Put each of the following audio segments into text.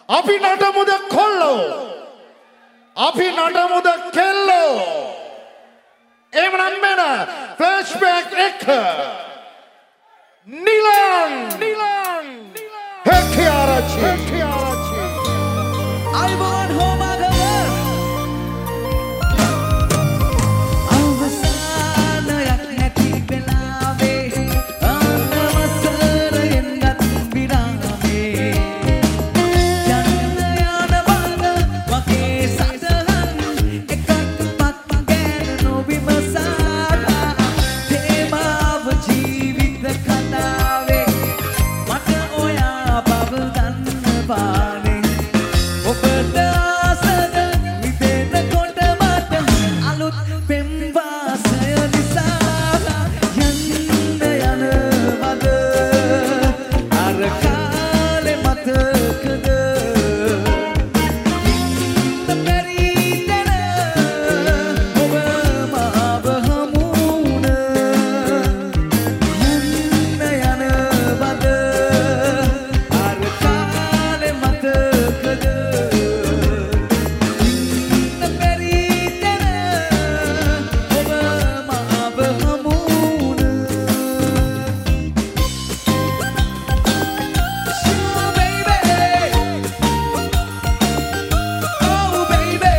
අපි නටමුද කොල්ලෝ අපි නටමුද කෙල්ලෝ එහෙමනම් මෙන්න ෆ්ලෑෂ්බැක් එක නිලන් හෙකියාරචි I want home again අවසානයක් නැති වෙලාවේ අනවසර එන්නත් විරාමේ යන්න බඳ වගේ සටහන් එකක් පත් ගැන නොවිමසා තේමාව ජීවිත කතාවේ මට ඔයා බව දන්නවානේ ඔබට ආසද විදෙනකොට මට අලුත් පෙම් වාසය නිසා යන්න යනවද අර කාලේ මතකද ඉන්න බැරි තැන ඔබ මාව හමුුණ යන්න යනවද අර කාලේ මතකද ඉන්න බැරි තැන ඔබ මාව හමුුණ Sure baby Oh baby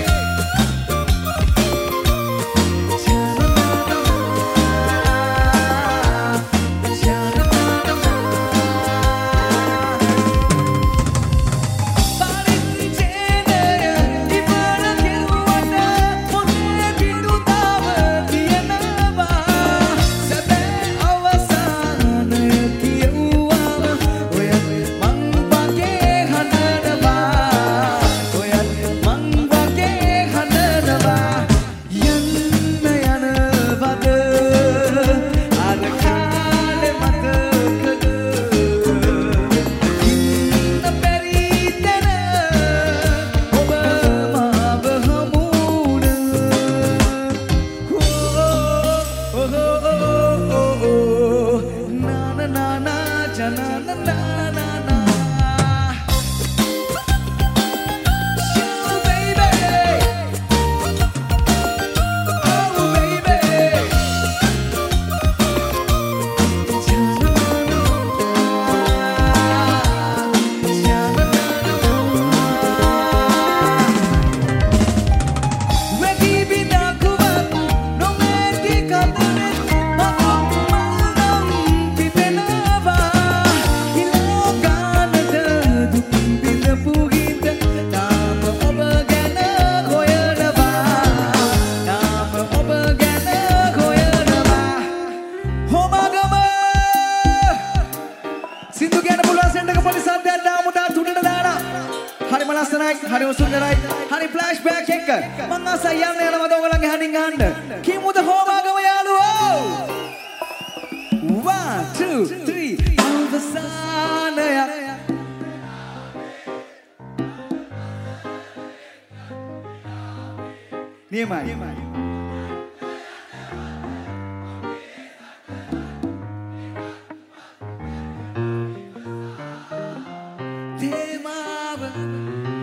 සින්දු කියන පුළුවන් සෙන්ඩක පොලිසන්තයන් දාමුදා තුනට දාලා හරිම ලස්සනයි හරිම සුන්දරයි හරි ෆ්ලෑෂ්බැක් එක මං ආසයි යන්න යනවද ඔයගලගේ හනින් අහන්න කිමුද හෝමාගම යාළුවෝ 1 2 3 අවසානයක් නියමයි තේමාව